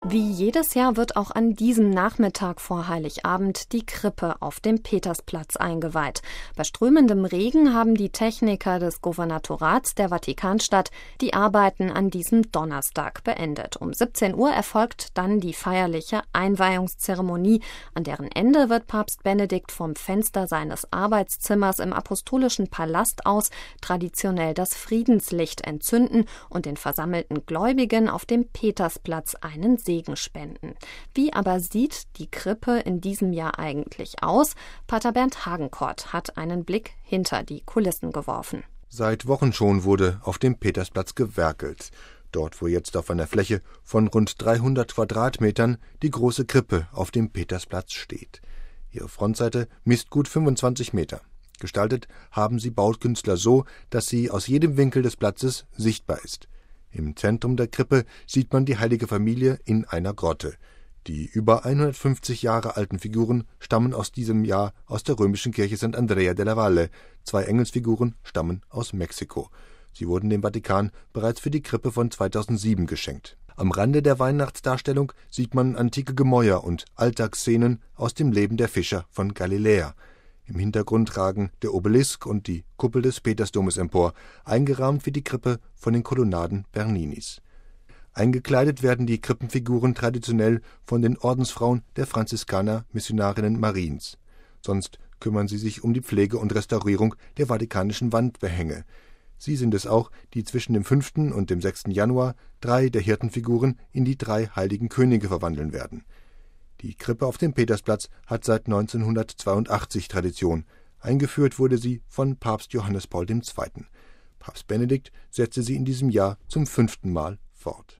Wie jedes Jahr wird auch an diesem Nachmittag vor Heiligabend die Krippe auf dem Petersplatz eingeweiht. Bei strömendem Regen haben die Techniker des Gouvernatorats der Vatikanstadt die Arbeiten an diesem Donnerstag beendet. Um 17 Uhr erfolgt dann die feierliche Einweihungszeremonie. An deren Ende wird Papst Benedikt vom Fenster seines Arbeitszimmers im Apostolischen Palast aus traditionell das Friedenslicht entzünden und den versammelten Gläubigen auf dem Petersplatz einen Segen spenden. Wie aber sieht die Krippe in diesem Jahr eigentlich aus? Pater Bernd Hagenkort hat einen Blick hinter die Kulissen geworfen. Seit Wochen schon wurde auf dem Petersplatz gewerkelt. Dort, wo jetzt auf einer Fläche von rund 300 Quadratmetern die große Krippe auf dem Petersplatz steht. Ihre Frontseite misst gut 25 Meter. Gestaltet haben sie Baukünstler so, dass sie aus jedem Winkel des Platzes sichtbar ist. Im Zentrum der Krippe sieht man die Heilige Familie in einer Grotte. Die über 150 Jahre alten Figuren stammen aus diesem Jahr aus der römischen Kirche St. Andrea della Valle. 2 Engelsfiguren stammen aus Mexiko. Sie wurden dem Vatikan bereits für die Krippe von 2007 geschenkt. Am Rande der Weihnachtsdarstellung sieht man antike Gemäuer und Alltagsszenen aus dem Leben der Fischer von Galiläa. Im Hintergrund ragen der Obelisk und die Kuppel des Petersdomes empor, eingerahmt wie die Krippe von den Kolonnaden Berninis. Eingekleidet werden die Krippenfiguren traditionell von den Ordensfrauen der Franziskaner Missionarinnen Mariens. Sonst kümmern sie sich um die Pflege und Restaurierung der vatikanischen Wandbehänge. Sie sind es auch, die zwischen dem 5. und dem 6. Januar 3 der Hirtenfiguren in die 3 heiligen Könige verwandeln werden. Die Krippe auf dem Petersplatz hat seit 1982 Tradition. Eingeführt wurde sie von Papst Johannes Paul II. Papst Benedikt setzte sie in diesem Jahr zum 5. Mal fort.